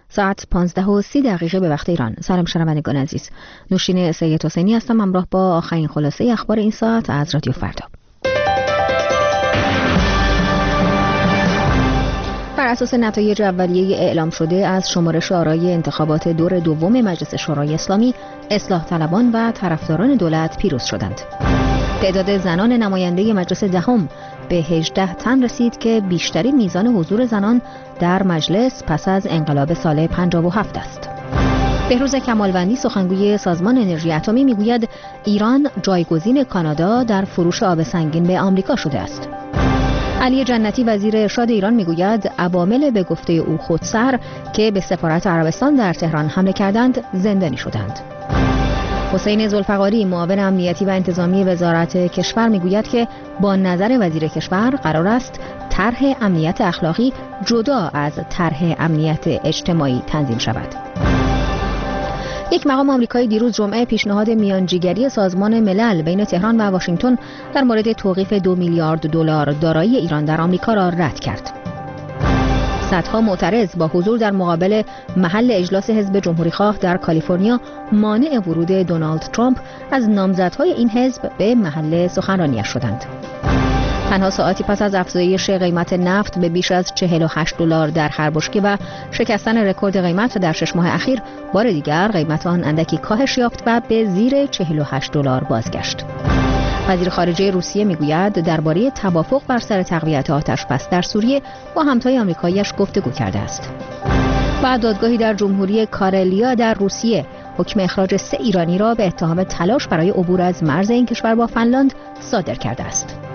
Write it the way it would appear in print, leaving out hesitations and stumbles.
ساعت 15:30 به وقت ایران. سلام شنوندگان عزیز، نوشین سید حسینی هستم همراه با آخرین خلاصه اخبار این ساعت از رادیو فردا. بر اساس نتایج اولیه اعلام شده از شمارش آرای انتخابات دور دوم مجلس شورای اسلامی، اصلاح طلبان و طرفداران دولت پیروز شدند. تعداد زنان نماینده مجلس دهم به 18 تن رسید که بیشترین میزان حضور زنان در مجلس پس از انقلاب سال 57 است. بهروز کمالوندی سخنگوی سازمان انرژی اتمی میگوید ایران جایگزین کانادا در فروش آب سنگین به آمریکا شده است. علی جنتی وزیر ارشاد ایران میگوید عوامل به گفته او خودسر که به سفارت عربستان در تهران حمله کردند زندانی شدند. حسین ذوالفقاری معاون امنیتی و انتظامی وزارت کشور میگوید که با نظر وزیر کشور قرار است طرح امنیت اخلاقی جدا از طرح امنیت اجتماعی تنظیم شود. یک مقام آمریکایی دیروز جمعه پیشنهاد میانجیگری سازمان ملل بین تهران و واشنگتن در مورد توقیف 2 میلیارد دلار دارایی ایران در آمریکا را رد کرد. صدها معترض با حضور در مقابل محل اجلاس حزب جمهوری‌خواه در کالیفرنیا مانع ورود دونالد ترامپ از نامزدهای این حزب به محل سخنرانی‌اش شدند. تنها ساعتی پس از افزایش قیمت نفت به بیش از $48 در هر بشکه و شکستن رکورد قیمت در 6 ماه اخیر، بار دیگر قیمت آن اندکی کاهش یافت و به زیر $48 بازگشت. وزیر خارجه روسیه میگوید درباره توافق بر سر تقویت آتش‌بس در سوریه با همتای آمریکایی‌اش گفتگو کرده است. و دادگاهی در جمهوری کارلیا در روسیه حکم اخراج 3 ایرانی را به اتهام تلاش برای عبور از مرز این کشور با فنلاند صادر کرده است.